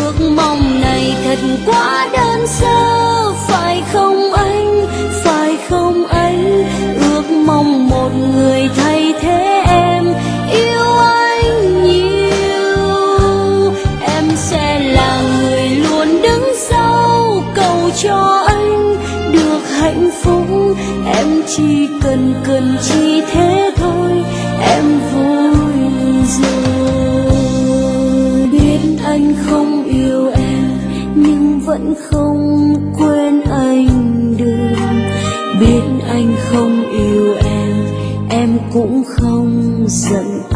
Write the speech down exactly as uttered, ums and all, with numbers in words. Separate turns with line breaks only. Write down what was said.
ước mong này thật quá đơn sơ, phải không anh, phải không anh? Ước mong một người thay thế em, yêu anh nhiều. Em sẽ là người luôn đứng sau, cầu cho anh được hạnh phúc. Em chỉ cần cần chỉ thế thôi, em vui rồi. Biết anh không yêu em, nhưng vẫn không quên anh được. Biết anh không yêu em, em cũng không giận